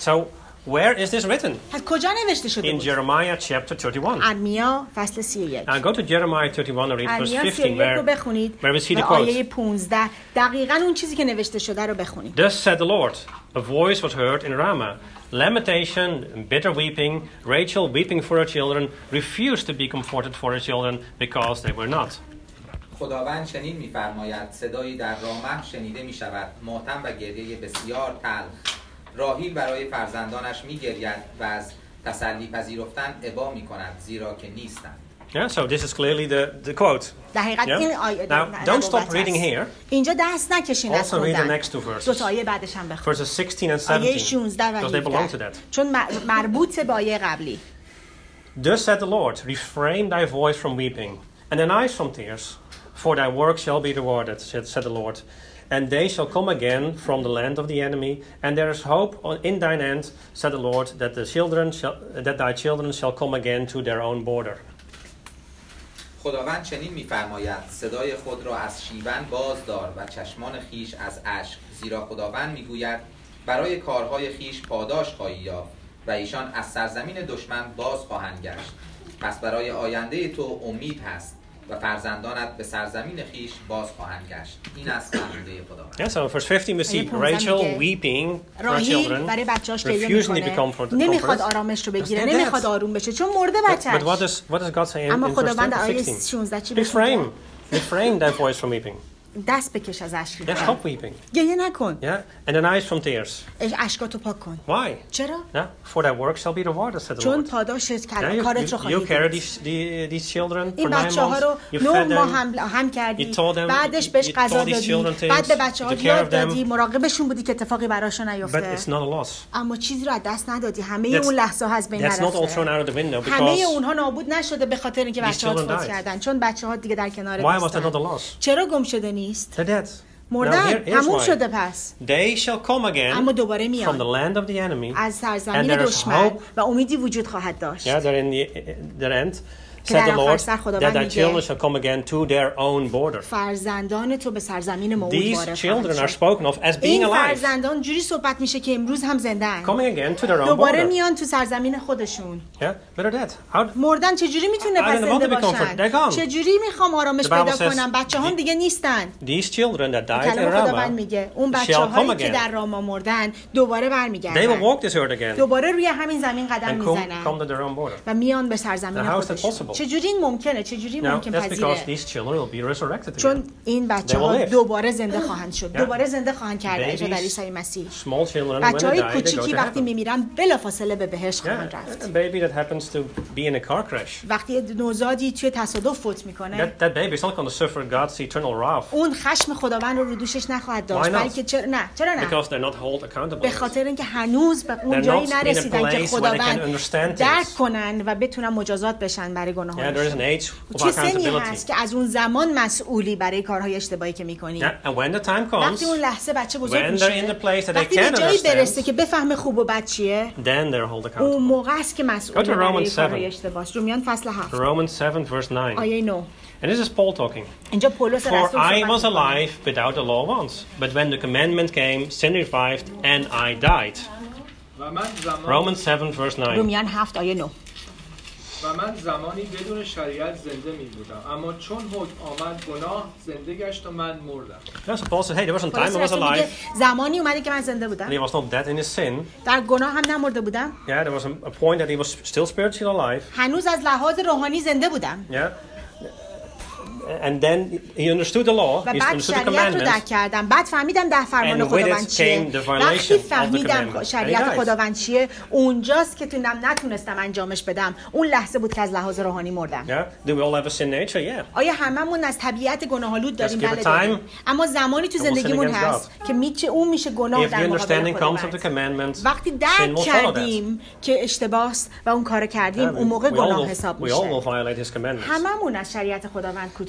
So where is this written? از کجا نوشته شده In بود؟ Jeremiah chapter 31. ارمیا فصل 31. Now go to Jeremiah 31 and read verse ارمیا 15 31 رو بخونید. where we see the و quote. آیه 15 دقیقاً اون چیزی که نوشته شده رو بخونید. Thus said the Lord, a voice was heard in Ramah, lamentation and bitter weeping, Rachel weeping for her children, refused to be comforted for her children because they were not. خداوند چنین می‌فرماید صدایی در رامه شنیده می‌شود ماتم و گریه بسیار تلخ راحیل برای فرزندانش می‌گرید و از تسلی پذیرفتن ابا می‌کند زیرا که نیستند. Yeah, so this is clearly the quote. دقیقاً این آیه Now, don't stop reading here. اینجا دست نکشین از Also read the خوندن. next two verses. دو تا آیه بعدش هم بخونید. Verses 16 and 17. آیه 16 و Because they belong to 17 that. چون مربوط به آیه قبلی. Thus said the Lord, refrain thy voice from weeping, and thine eyes from tears, for thy work shall be rewarded, said the Lord. And they shall come again from the land of the enemy, and there is hope in thine end, said the Lord, that thy children shall come again to their own border. خداوند چنین می‌فرماید صدای خود را از شیون باز دار و چشمان خیش از اشک زیرا خداوند میگوید برای کارهای خیش پاداش خواهی یافت و ایشان از سرزمین دشمن باز خواهند گشت پس برای آینده تو امید هست و فرزندانت به سرزمین خیش باز خواهند گشت این است فرموده خداوند. Yeah, so verse 15 we see Rachel weeping for her children, برای بچه‌اش گریه refusing to be می‌کنه. comforted. نمیخواد آرامش رو بگیره، نمیخواد آروم بشه چون مرده بچه‌ش. But what does God say in اما verse خداوند آیه 16? 16 چی بگه؟ Refrain thy voice from weeping. دست بکش از اشک. Yeah, stop weeping. گریه نکن. Yeah, and thine eyes from tears. اشکاتو پاک کن. Why? چرا؟ Yeah, for thy work shall be rewarded, said the چون Lord. پاداشت Yeah, کارت رو خواهی you carried دید. these children for این 9 بچه‌ها رو months. You 9 fed ماه them. هم کردی. You told them. بعدش بهش You غذا taught these دادی. children things. بعد به بچه‌ها You took care یاد of them. دادی. مراقبشون بودی که اتفاقی براشون But نیفته. it's not a loss. اما چیزی رو از دست ندادی. همه اون لحظه ها از بین That's not all thrown نرفته. out of the window همه because اونها نابود نشده به خاطر اینکه بچه‌ها children فوت died. کردن. چون بچه‌ها دیگه در کنار why was that not a نیستن. loss? چرا گم شده نیست؟ They're dead. مردن. Now, here's تموم why. شده پس. They shall come again اما دوباره from the میان. land of the enemy. از And سرزمین there is دشمن hope. و امیدی وجود خواهد داشت. Yeah, they're in the end. که Said در the آخر Lord سر that خداوند thy میگه children shall come again to their own border. فرزندان تو به سرزمین موعود These وارد children خواهند are شد. spoken of as being این alive, فرزندان جوری صحبت میشه که امروز هم زنده اند. coming again to their own دوباره border. میان تو سرزمین خودشون. Yeah, but they're dead. How? مردن چجوری میتونه I پس don't want زنده to be comforted. They're باشن؟ gone. چجوری میخوام آرامش The Bible پیدا says کنم؟ بچه‌هام دیگه نیستن. These children that died in کلام خداوند Ramah میگه اون shall come بچه‌هایی که again. در راما مردن دوباره They will برمیگردن. walk this earth again دوباره روی همین زمین قدم and come میزنن to their own border. و میان به سرزمین Now, how is that خودشون. possible? چجوری این ممکنه؟ چجوری Now, ممکن that's because پذیره؟ these children will be resurrected چون again. این بچه‌ها They will live. دوباره زنده خواهند شد. Yeah. دوباره زنده خواهند کرد Babies, در عیسی مسیح. Small children, when they بچه‌های die, they go کوچیکی to وقتی heaven. میمیرن بلافاصله به بهشت Yeah, خواهند a رفت. baby that happens to be in a car crash, وقتی نوزادی توی تصادف فوت میکنه that baby is not going to suffer God's eternal wrath اون خشم خداوند رو دوشش نخواهد داشت. Why not? بلکه چرا نه؟ because they're not held accountable. به خاطر اینکه هنوز به اون They're جایی not in a نرسیدن که place where they can خداوند understand درک things. کنن و بتونن مجازات بشن برای Yeah, there is گناهانشون. an age of چه سنی accountability. هست که از اون زمان مسئولی برای کارهای اشتباهی که میکنی؟ Yeah, and when the time comes, وقتی اون لحظه بچه بزرگ when they're میشه، in the place that they وقتی به can جایی برسه understand, که بفهمه خوب و بد چیه، then they're held accountable. اون موقع است که Go مسئول to برای Romans کارهای 7. اشتباهی. رومیان فصل 7 Romans 7 verse 9. آیه 9. And this is Paul talking. اینجا پولس For رسول I was صحبت می‌کنه. alive without the law once, but when the commandment came, sin revived, and I died. Romans 7 verse 9. رومیان 7 آیه 9. و من زمانی بدون شریعت زنده می بودم اما چون حکم آمد گناه زنده گشت و من مردم. Yes, Paul said, hey, there was some time پولس I was رسول میگه alive, زمانی اومده که من زنده and بودم، he was not dead in his sin. در گناه هم نمرده بودم، Yeah, there was a point that he was still spiritually alive. هنوز از لحاظ روحانی زنده بودم. Yeah. And then he understood the law, و he بعد understood the شریعت رو درک commandments, کردم. بعد فهمیدم ده فرمان And with خداوند it چیه. came the وقتی violation of the فهمیدم commandments. شریعت And he died. خداوند چیه، اونجاست که نتونستم انجامش بدم. اون لحظه بود که از لحاظ روحانی مردم. Yeah. Do we all have a sin nature? Yeah. آیا هممون از طبیعت گناه‌آلود داریم؟ Just give بله it داریم. time, اما زمانی تو and we'll sin زندگیمون against هست که اون میشه گناه If در the مقابل understanding comes of the خداوند. commandments, وقتی sin درک will follow that. کردیم که اشتباهست و اون کارو کردیم، اون موقع گناه حساب we all will میشه. violate his commandments. هممون از شریعت خداوند کوتاه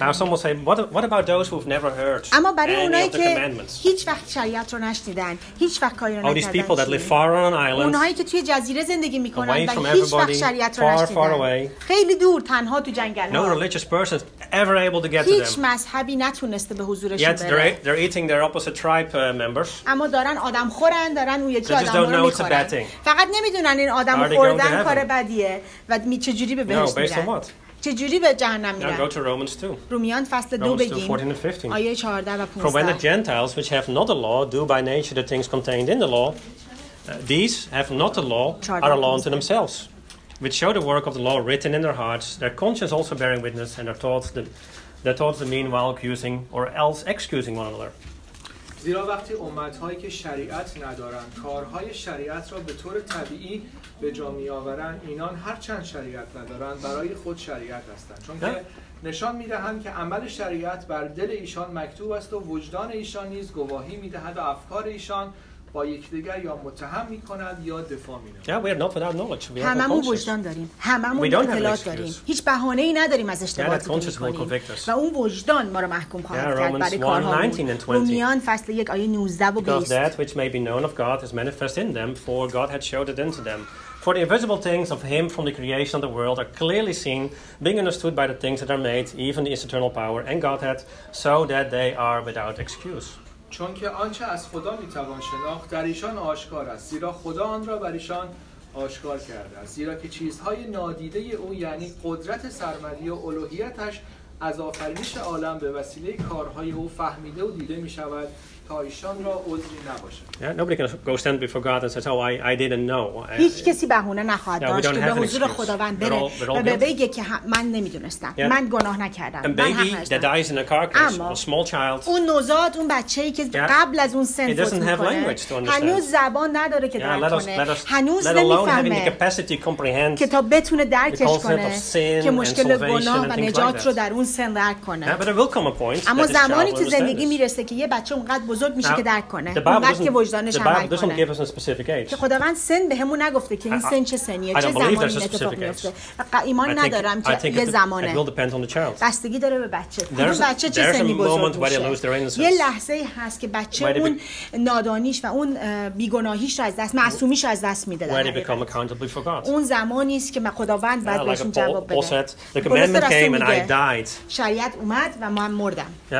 Now some will say, what about those who've never heard اما برای any اونایی of the که commandments? هیچ وقت شریعت رو نشنیدن، هیچ وقت کاری رو Oh, these people that نکردن، live far on an island, اونهایی که توی جزیره زندگی میکنن away و from هیچ وقت everybody, شریعت رو far, far نشنیدن، away. خیلی دور تنها تو جنگل no ها، religious person ever able to get to هیچ them. مذهبی نتونسته به حضورشون Yet بره، they're eating their opposite tribe members. اما دارن آدم خورن، دارن اون یکی They just آدم don't رو know it's a میخورن، bad thing. فقط نمیدونن این آدم Are they going to خوردن heaven? کار بدیه و چجوری به No, بهشت based on میرن، what? چجوری به جهنم Now go میرن. to Romans 2. رومیان فصل 2 Romans 2, بگیم 14 and 15. آیه 14 و For when the 15. Gentiles, which have not the law, do by nature the things contained in the law, these have not the law, are a law unto themselves, which show the work of the law written in their hearts, their conscience also bearing witness, and their thoughts the meanwhile accusing or else excusing one another. زیرا وقتی امت‌هایی که شریعت ندارند کارهای شریعت را به طور طبیعی به جا می‌آورند، اینان هرچند شریعت ندارند برای خود شریعت هستند، چون که نشان می‌دهند که عمل شریعت بر دل ایشان مکتوب است و وجدان ایشان نیز گواهی می‌دهد و افکار ایشان با یکدیگر یا متهم می‌کند یا دفاع می‌نماید. Yeah, we are not without knowledge. We have no هممون conscience. وجدان داریم، هممون We don't have an اطلاعات excuse. داریم، هیچ بهانه‌ای نداریم از اشتباهاتی Yeah, that که conscience will می‌کنیم convict us. و اون وجدان ما رو محکوم خواهد Yeah, کرد Romans برای 1, کارهامون. 19 and 20. رومیان فصل 1 آیه 19 و Because 20. that which may be known of God is manifest in them, for God had showed it unto them. For the invisible things of him from the creation of the world are clearly seen, being understood by the things that are made, even his eternal power and Godhead, so that they are without excuse. چون که آنچه از خدا میتوان شناخت در ایشان آشکار است، زیرا خدا آن را بر ایشان آشکار کرده است، زیرا که چیزهای نادیده او یعنی قدرت سرمدی و الوهیتش از آفرینش عالم به وسیله کارهای او فهمیده و دیده می شود تا ایشان را عذری نباشد. Yeah, nobody can go stand before God and say, "Oh, I didn't know." هیچ کسی بهونه نخواهد Yeah, we داشت don't که have به an حضور excuse. خداوند We're بره all و guilty. بگه که من نمیدونستم، Yeah. من گناه نکردم، A من baby حق that نداشتم. dies in a car crash, اما a small child, اون نوزاد، اون بچه‌ای که Yeah. قبل از اون سن It doesn't فوت have میکنه language to understand. هنوز زبان نداره که yeah, درک کنه، هنوز let alone having the نمیفهمه capacity to comprehend. که تا بتونه the درکش concept کنه of sin که and مشکل salvation گناه and و things نجات like رو that. در اون سن درک Yeah, کنه. but there will come a point اما that this زمانی child تو will زندگی understand this. میرسه که یه بچه اونقدر بزرگ میشه Now, که درک کنه، the Bible اونقدر که وجدانش عمل doesn't کنه. give us a specific age. که خداوند سن بهمون نگفته که این سن چه سنیه، I چه don't believe زمانی there's این a اتفاق specific میفته. age. ایمان I ندارم think که یه it will زمانه. depend on the child. بستگی داره به بچه. کدوم There's بچه چه a سنی moment بزرگ where they lose their میشه. innocence. یه لحظه ای هست که بچه Where they اون نادانیش و اون بیگناهیش رو از دست، معصومیش رو از دست میده. Where they become accountable before God. اون زمانی است که خداوند باید Like بهشون Paul جواب بده. said, the پولس commandment رسول came and I میگه died. شریعت اومد و من مردم. Yeah,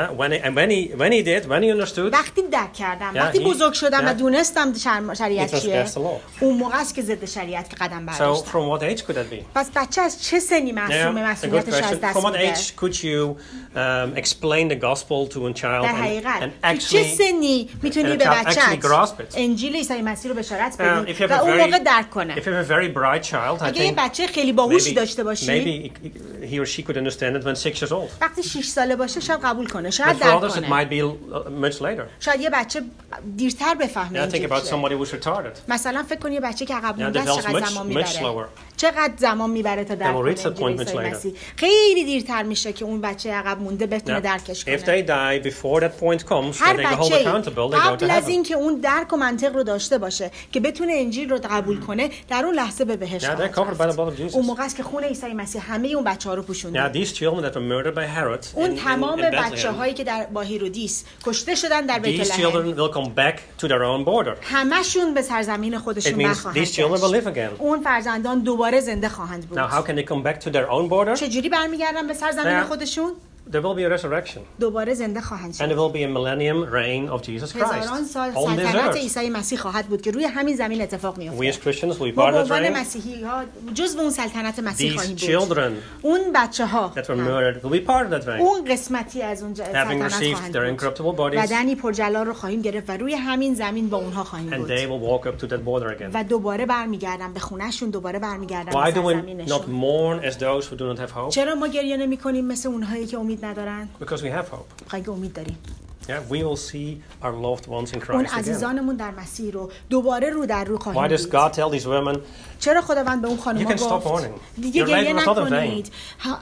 when he understood, وقتی درک کردم، Yeah, وقتی he- بزرگ شدم و yeah. دونستم شریعت He چیه، transgressed the law. اون موقع است که ضد شریعت قدم So برداشتم. from what age could that be? پس بچه از چه سنی Yeah, معصومه، a good مسئولیتش از question. دست From what میده؟ age could you explain the gospel to a child در and حقیقت تو چه actually سنی میتونی به and a child actually بچت grasp it? انجیل عیسی مسیح رو بشارت if بدی you have و a اون very- موقع درک کنه؟ if you have a very bright child, I اگه یه think بچه خیلی باهوشی داشته باشی، maybe he or she could understand it when 6 years old. وقتی 6 ساله باشه شاید قبول کنه، But شاید for درک others, it کنه. might be much later. شاید یه بچه دیرتر بفهمه Yeah, think این about چیه. somebody who's retarded. مثلا فکر کن یه بچه که عقب Yeah, مونده است develops چقدر much- زمان much میبره، slower. چقدر زمان میبره تا درک will reach کنه that point انجیل much عیسی later. مسیح. خیلی دیرتر میشه که اون بچه عقب مونده بتونه Yeah. درکش If کنه. they die before that point comes, هر then they go hold بچه‌ای accountable. They go to قبل از heaven. اینکه اون درک و منطق رو داشته باشه که بتونه انجیل رو قبول کنه، در اون لحظه به بهشت Yeah, they're خواهد covered by the رفت. blood of Jesus. اون موقع است که خون عیسی مسیح همه اون بچه‌ها رو پوشونده. Yeah, these children that were murdered by Herod اون in تمام Bethlehem, بچه‌هایی که با هیرودیس کشته شدن در بیت these لحم، children will come back to their own border. همشون به سرزمین It خودشون means برخواهند these children will گشت. live again. اون فرزندان دوباره زنده خواهند بود. Now, how can they come back to their own border? چجوری برمیگردن به سرزمین Yeah. خودشون؟ There will be a resurrection. دوباره زنده خواهند And شد. there will be a millennium reign of Jesus هزاران Christ سال on this سلطنت earth. عیسی مسیح خواهد بود که روی همین زمین اتفاق We as میفته. Christians will be ما part به of that عنوان reign. مسیحی ها جزو اون سلطنت مسیح These خواهیم بود. children اون بچه ها that were murdered will be part of that reign. اون قسمتی از اون Having سلطنت received خواهند their بود. incorruptible bodies, بدنی پرجلال رو خواهیم گرفت و روی همین زمین با اونها خواهیم and بود. they will walk up to that border again. و دوباره برمیگردن به خونهشون، دوباره برمیگردن Why به do we not سرزمینشون. mourn as those who do not have hope? چرا ما گریه نمی کنیم مثل اونهایی که امید ندارن؟ Because we have hope. خواهی که امید داریم. Yeah, we will see our loved ones in اون Christ again. عزیزانمون در مسیح رو دوباره رو در رو Why خواهیم does دید. God tell these women, چرا خداوند به اون خانم‌ها You can stop گفت mourning. دیگه Your گریه labor was not in نکنید،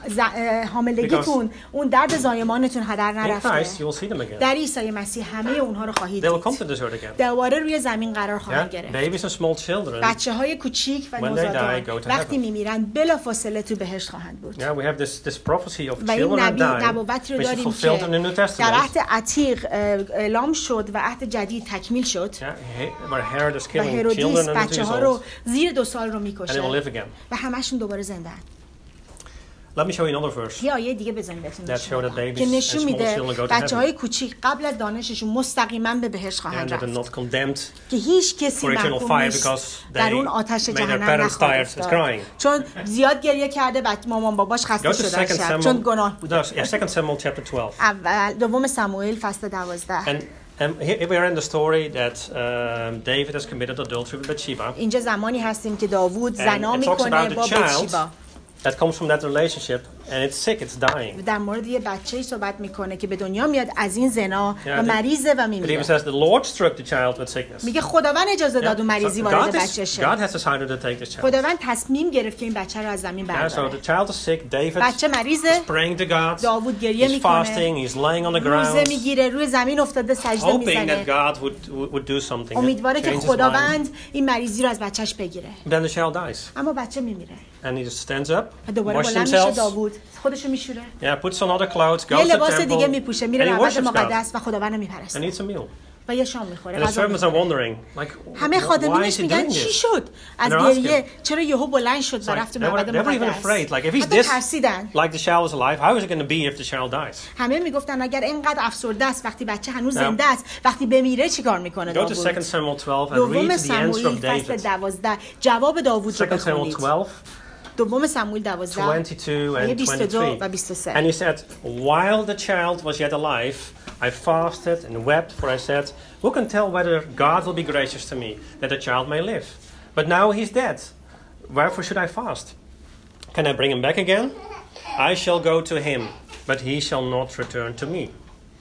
حاملگیتون اون درد زایمانتون هدر in نرفته. Christ you will see them again. در عیسی مسیح همه اونها رو خواهید They will come to دید. this earth again. دوباره روی زمین قرار Yeah? خواهند گرفت. Babies and small children. بچه‌های کوچیک و When they نوزادان die, go to وقتی heaven. میمیرن بلافاصله تو بهشت خواهند بود. Yeah, we have this prophecy of و این children that die, نبوتی رو which is داریم fulfilled in the New که در Testament. عهد عتیق اعلام شد و عهد جدید تکمیل شد. Yeah, where Herod is و killing هرودیس children under 2 بچه‌ها years رو old, زیر 2 سال رو and they will میکشه live again. و همشون دوباره زنده. Let me show you another verse. یه آیه دیگه بزنید بهتون That نشون show that بدم babies که and نشون small میده children go to بچه‌های کوچیک قبل از دانششون مستقیما به بهشت And خواهند that are رفت not condemned که هیچ کسی for eternal محکوم fire نیست because در they اون آتش made their جهنم parents نخواهد tired and افتاد crying. چون زیاد گریه کرده مامان باباش Go خسته to شده 2 شد چون Samuel. گناه بوده. No, yeah, 2 Samuel chapter 12. اول دوم سموئیل فصل 12 And here we are in the story that David has committed adultery with Bathsheba. اینجا زمانی هستیم که داوود And زنا it talks میکنه about با the child بتشیبا that comes from that relationship and it's sick, it's dying. در مورد یه بچه‌ای صحبت میکنه که به دنیا میاد از این زنا Yeah, و مریضه و But even میمیره. says the Lord struck the child with sickness. میگه خداوند اجازه داد اون مریضی وارد بچه God شه. has decided to take this child. خداوند تصمیم گرفت که این بچه رو از زمین Yeah, so برداره. the child is sick. David بچه مریضه، praying to God. داوود گریه He's میکنه، fasting. He's laying on the روزه ground, میگیره، روی زمین افتاده سجده hoping that میزنه، God would do something. that امیدواره که change his mind. خداوند این مریضی رو از بچهش بگیره. Then the child dies, اما بچه میمیره and he just stands up, و دوباره washes بلند میشه himself. داوود خودشو میشوره، Yeah, puts on other clothes, یه goes to the لباس دیگه temple, میپوشه، and میره he معبد worships God. مقدس و خداوند رو And میپرسته eats a meal. و یه شام میخوره. And the غذا servants are میخوره. wondering, like, همه why is خادمینش he میگن doing چی this? شد از And they're گریه چرا یهو بلند شد و Like, رفت they معبد were even مقدس. afraid. Like, if he's حتی this, ترسیدن. like the child is alive, how is it going to be if the child dies? همه میگفتن اگر اینقدر افسرده است وقتی بچه هنوز Now, زنده است وقتی بمیره چیکار میکنه Go to 2 داوود؟ Samuel 12 and دوم read the answer سموئیل of فصل David. 12 جواب داوود رو 2 Samuel بخونید. 12, دوم سموئیل 12 22 آیه and 22 و 23. 23. And he said, while the child was yet alive, I fasted and wept, for I said, who can tell whether God will be gracious to me, that the child may live? But now he's dead. Wherefore should I fast? Can I bring him back again? I shall go to him, but he shall not return to me.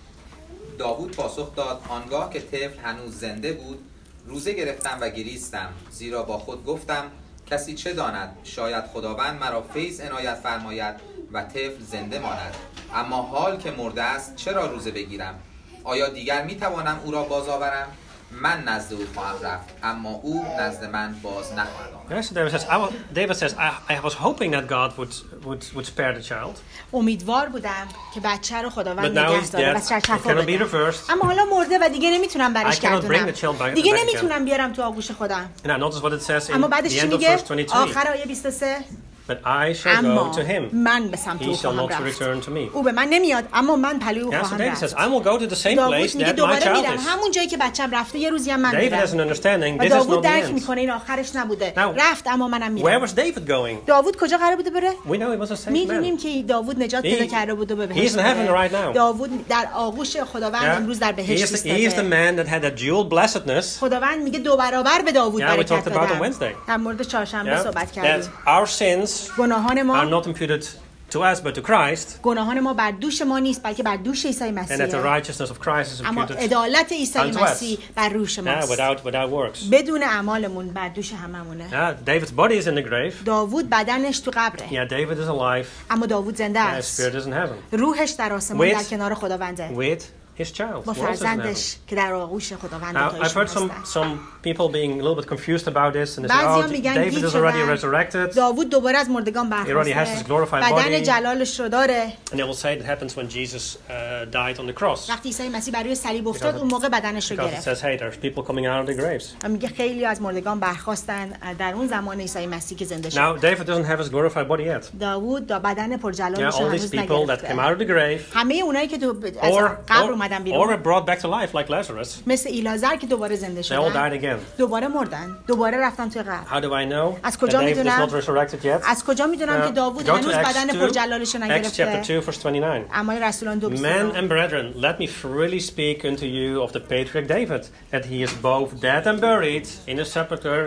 داوود پاسخ داد آنگاه که طفل هنوز زنده بود روزه گرفتم و گریستم زیرا با خود گفتم کسی چه داند شاید خداوند مرا فیض عنایت فرماید و طفل زنده ماند اما حال که مرده است چرا روزه بگیرم آیا دیگر میتوانم او را باز آورم من نزد او خواهم رفت اما او نزد من باز نخواهد آمد. Yes, David says, I was hoping that God would spare the child. امیدوار بودم که بچه رو خداوند But now نگه he's داره و dead. شفا It cannot be بده. reversed. اما حالا مرده و دیگه نمیتونم I برش cannot bring گردونم. the child back دیگه again. نمیتونم بیارم تو آغوش خودم. And I notice what it says in اما the بعدش چی end of میگه؟ verse 23. آخر آیه 23 But I shall اما go to him. من به سمت He او shall خواهم not رفت. return to me. او به من نمیاد اما من پلوی او Yeah, so خواهم David says, رفت. I will go to the same place داوود میگه that my دوباره child میرم is. همون جایی که بچه‌م رفته یه روزی هم من David has an میرم. understanding. و This is داوود not the درک end. میکنه این آخرش نبوده. Now, رفت اما منم Where میرم. was David going? داوود کجا قرار بوده بره؟ We know he was a saved میدونیم man. که داوود نجات پیدا کرده بود و به He's بهشت in heaven بره. right now. داوود در آغوش خداوند Yeah? امروز در He بهشت is the ایستاده. man that had that dual blessedness. خداوند میگه 2 برابر به داوود Yeah, we برکت talked about on دادم. Wednesday. در مورد چهارشنبه Yeah? صحبت That کردیم. our sins گناهان are ما not imputed to us but to Christ, گناهان ما بر دوش ما نیست بلکه بر دوش عیسی and that the مسیحه. righteousness of Christ is اما imputed عدالت عیسی unto us. مسیح بر روش ماست. without works. بدون اعمالمون بر دوش هممونه. Yeah, David's body is in the grave. داوود بدنش تو قبره Yeah, David is alive. اما داوود زنده Yeah, his است. spirit is in heaven روحش در آسمان With- در کنار خداونده with his child. با who also is in heaven. فرزندش که در آغوش خداوند Now, I've heard some people being a little bit confused about this, and they say, بعضیا "Oh, میگن David گیج is already شدن. resurrected." داوود دوباره از مردگان already has his برخاسته. glorified بدن body. جلالش رو داره. And they will say it happens when Jesus died on the cross, وقتی عیسی مسیح بر روی صلیب افتاد Because- اون موقع بدنش رو because it گرفت. says, "Hey, there's people coming out of the graves." و میگه خیلی از مردگان برخاستن در اون زمان عیسی مسیح که زنده شد. Now, David doesn't have his glorified body yet. داوود بدن Yeah, پرجلالش رو all these هنوز people that came نگرفته. out of the grave, همه اونایی که تو از قبر اومدن or بیرون were brought back to life, like Lazarus, مثل ایلازر که دوباره زنده they all شدن died again. دوباره مردن دوباره رفتن توی قبر. How do I know از that کجا David is میدونم؟ not resurrected yet? از کجا میدونم که داوود Go to هنوز Acts بدن 2, پرجلالش رو Acts chapter نگرفته؟ 2, verse 29. اعمال رسولان 2:29. Men and brethren, let me freely speak unto you of the patriarch David, that he is both dead and buried in a sepulchre,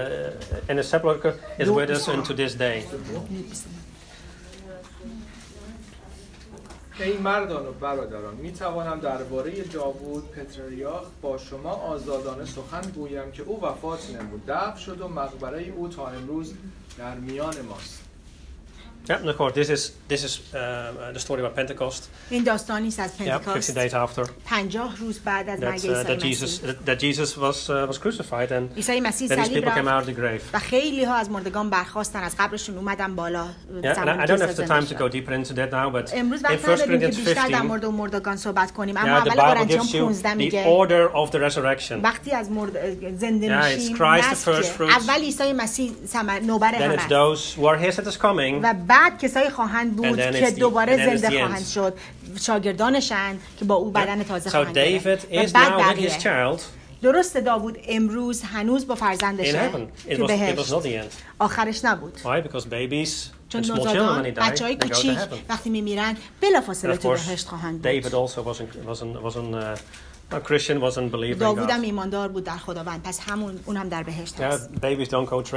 and his sepulchre is with us unto this day. ای مردان و برادران، می توانم درباره داوود پتریارخ با شما آزادانه سخن گویم که او وفات نمود، دفن شد و مقبره او تا امروز در میان ماست. Yeah, and of course, this is the story about Pentecost. این داستانی است از Yeah, 50 پنتکاست. days after 50 روز بعد از مرگ that Jesus was crucified, and عیسی مسیح then his صلیب people came out رفت of the grave. و خیلی ها از مردگان برخاستن، از قبرشون اومدن بالا. Yeah, and I don't have the time to go deeper into that now, but امروز in 1 وقت نداریم که Corinthians بیشتر در 15, مورد مردگان صحبت کنیم، اما yeah, the اول Bible قرنتیان gives you 15 the میگه order of the resurrection. وقتی از زنده Yeah, it's میشیم Christ the نسل first که fruits. اول عیسی مسیح نوبر Then همه it's است those who are his that is coming. و بعد کسایی خواهند بود And then که it's the- دوباره and then it's زنده the خواهند end. شد، شاگردانشن که با او بدن تازه So خواهند David گرفت. و is بعد now with بقیه. his child درست داوود امروز هنوز با in فرزندشه heaven. که It was بهشت. not the end. آخرش نبود. Why? Because babies چون and small children, when نوزادان they die, بچهای they go to کوچیک heaven. وقتی میمیرن بلافاصله And of تو course, بهشت خواهند بود. David also wasn't a Christian, wasn't believing in داوود هم God. ایماندار بود در خداوند، پس اون هم در بهشت Yeah, هست. babies don't go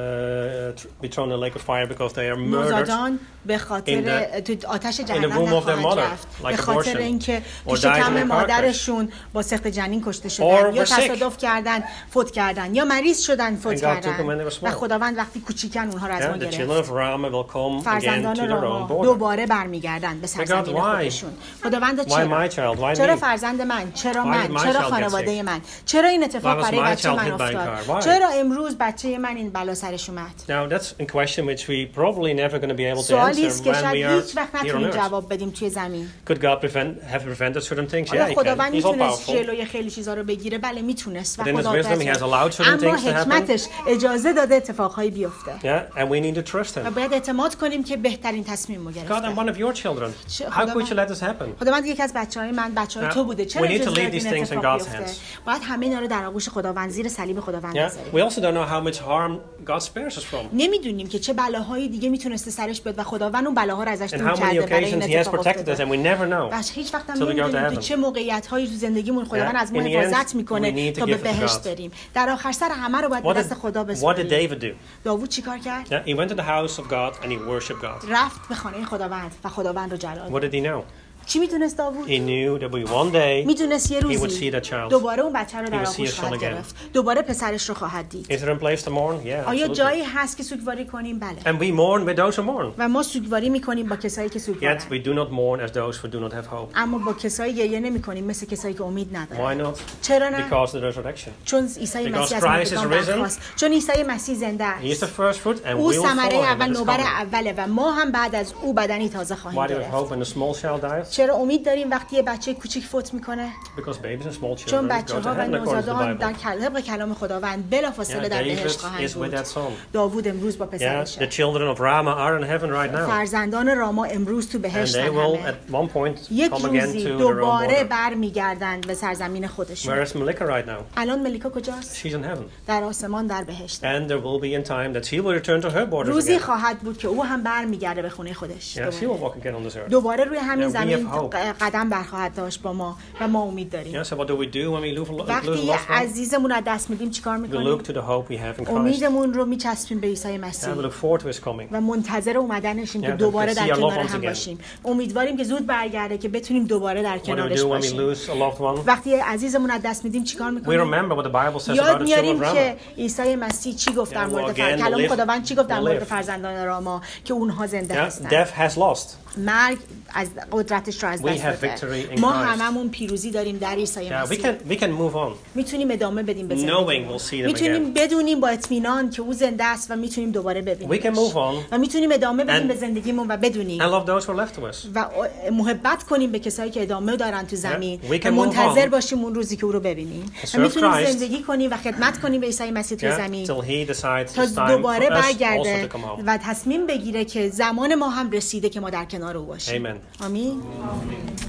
be thrown in a lake of fire because they are murdered. نوزادان به خاطر تو آتش جهنم womb of their نخواهند mother, رفت، like به خاطر abortion, اینکه or تو died in شکم a car مادرشون با سقط جنین کشته Or شدن یا were sick. تصادف کردن فوت کردن یا مریض شدن فوت And God took them when کردن they were و small. خداوند وقتی کوچیکن اونها رو از ما Yeah, the children گرفت. of Rama will come again to فرزندان their own راما border. دوباره برمیگردن به سرزمین why? خودشون. خداوند Why my child? Why چرا me? فرزند من؟ چرا Why من؟ did my چرا child get خانواده sick? من؟ چرا این اتفاق Why was برای my بچه child من hit by a افتاد؟ car? Why? چرا امروز بچه من این بلا سرش اومد؟ Now that's a question which we probably never going to be able to سوالی answer است که when we شاید are هیچ وقت here on نتونیم earth. جواب بدیم توی زمین. Could God have prevented certain things? Yeah, آیا he can. خداوند He's all میتونست powerful. جلوی خیلی چیزا رو بگیره؟ بله میتونست و But in his خدا wisdom, he has allowed certain اما things to happen. حکمتش اجازه داده اتفاقهایی بیفته Yeah, and we need to trust و him. باید اعتماد کنیم که بهترین تصمیم رو God, I'm گرفته. one of your children. How could you let this happen? خداوند یکی از بچه‌های من بچه‌های Yeah, تو بوده، چرا we need to اجازه leave دادی these این things in اتفاق God's بیفته؟ hands. باید همه اینا رو در آغوش خداوند زیر صلیب خداوند Yeah, بذاریم. we also don't know how much harm God spares us from. نمیدونیم که چه بلاهایی دیگه میتونسته سرش بیاد و خداوند اون بلاها رو ازش And دور how many کرده برای این occasions he has اتفاق protected us افتاده. and we never know. بس هیچ وقت هم till we go to نمیدونیم تو heaven. چه موقعیت‌هایی تو زندگیمون خداوند Yeah, از ما in the حفاظت end, میکنه we need to تا به give it to بهشت God. بریم. در آخر سر همه رو باید به دست خدا What did بسپاریم. David do? داوود چیکار کرد؟ Yeah, he went to the house of God and he worshipped God. رفت به خانه خداوند و خداوند رو جلال What داد. did he know? چی میدونست داوود؟ He knew that one day میدونست یه he would روزی see that child. دوباره اون بچه رو He در would see آغوش his son خواهد again. گرفت، دوباره پسرش رو خواهد دید. Is there a place to mourn? Yeah, آیا absolutely. جایی هست که سوگواری کنیم؟ بله. And we mourn with those who mourn. و ما سوگواری میکنیم با کسایی که سوگوارن. Yet we do not mourn as those who do not have hope. اما با کسایی گریه نمیکنیم مثل کسایی که امید ندارن. Why not? چرا نه؟ Because of the resurrection. چون عیسی Because مسیح از Christ is مردگان risen. برخاست. چون عیسی مسیح زنده He is است. the first fruit and او we will ثمره follow him اول at his نوبر coming. اوله و ما هم بعد از او بدنی تازه خواهیم Why do we گرفت. hope when the small child dies? چرا امید داریم وقتی یه بچه کوچیک فوت میکنه؟ Because babies and small چون children go بچه to ها و heaven according to the نوزادان در Bible. طبق کلام خداوند بلافاصله Yeah, در David بهشت خواهند is with بود. that son. داوود امروز با Yeah, the پسرشه. children of Rama are in heaven right now. فرزندان راما امروز تو And بهشتن they will همه. at one point یک come again روزی to their own دوباره border. برمیگردند به سرزمین خودشون. Where is Melika right now? الان ملیکا کجاست؟ She's in heaven. در آسمان در بهشت. And there will be in time that she will return to her borders روزی again. خواهد بود که او هم برمیگرده به خونه خودش. Yeah, she will walk again on this earth. دوباره روی همین Yeah, we زمین have hope. قدم برخواهد داشت با ما و ما امید داریم. Yeah, so what do we do when we lose a وقتی loved one? عزیزمون از دست میدیم چیکار We میکنیم؟ look to the hope we have in Christ. امیدمون رو میچسبیم به عیسی مسیح And we look forward to his coming. و منتظر اومدنشیم که Yeah, دوباره to see در our loved کنار ones هم again. باشیم. امیدواریم که زود برگرده که بتونیم دوباره در What do we کنارش do when we باشیم. lose a loved one? وقتی عزیزمون از دست میدیم چیکار We میکنیم؟ remember what the Bible says یاد about the children میاریم of Rama. که عیسی مسیح چی گفت در Yeah, مورد well, again, کلام live- خداوند چی گفت در will مورد live. فرزندان راما که اونها زنده Yeah, هستند. death has lost. مرگ از قدرتش رو از We دست have victory داده. in ما Christ. هممون پیروزی داریم در عیسی Yeah, مسیح. we can move on. میتونیم ادامه بدیم به Knowing زندگیمون. we'll see them میتونیم again. بدونیم با اطمینان که او زنده است و میتونیم دوباره ببینیم. We can move on و میتونیم ادامه بدیم and- به زندگیمون و بدونیم And love those who are left to us. و محبت کنیم به کسایی که ادامه دارن تو زمین we can و move منتظر on. باشیم اون روزی که او رو ببینیم serve و میتونیم Christ. زندگی کنیم و خدمت کنیم به عیسی مسیح تو Yeah, زمین till he decides تا it's time دوباره for us also برگرده to come home. و تصمیم بگیره که زمان ما هم رسیده که ما در کنار او باشیم. Amen. آمین.